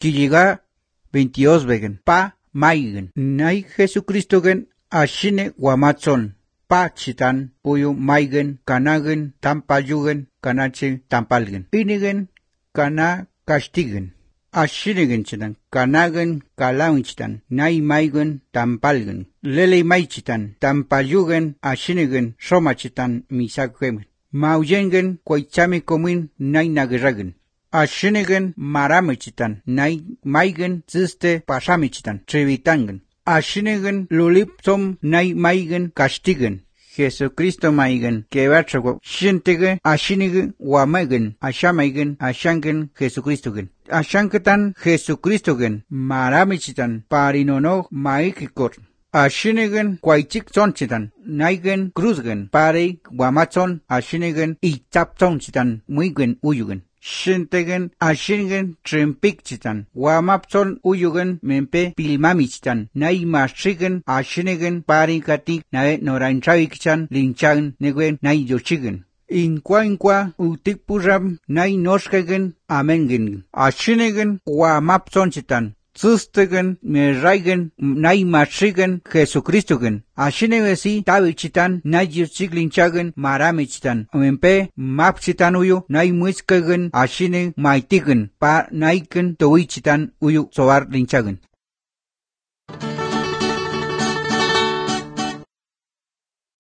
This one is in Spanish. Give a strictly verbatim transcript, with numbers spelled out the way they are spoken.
Tilliga veintidós vegan. Pa maigen. Nay Jesucristo gen ashine guamazon. Pa chitan puyo maigen kanagen tampayugen kanache tampalgen. Inigen kana castigen. Ashinigen chitan kanagen kalawinchitan. Nay maigen tampalgen. Lele maichitan tampayugen ashinigen somachitan misakgemen. Mauyengen kwaichame komin nay nageragen. Ashinigen maramichitan nay maigen ziste pasamichitan trevitangen. Ashinigen lulipsom nay maigen castigen. Jesucristo maigen kebatrago shintege ashinigen wamegen ashamaigen ashangen Jesucristogen. Ashanketan Jesucristogen maramichitan parinono maikikor. Ashinigen kwaichik sonchitan naigen cruzgen pare wamazon ashinigen itapson chitan muigen uyugen. Shintegen ashingen trempik chitan wamapson uyugen mempe pilmamichitan nay maschigen ashinigen parinkati nae norainchaikchan linchan neguen nay yochigen. Inkwa inkwa utikpuram nay noshkegen amengen. Ashinigen wamapson chitan Zustegen, meraigen, nay maschigen, Jesucristogen. Ashinegesi, tabichitan, nay yuchiglinchagen, maramichitan. Mempe, mapchitan uyu, nay muiskegen, ashine maitigen, pa naiken toichitan uyu soar linchagen.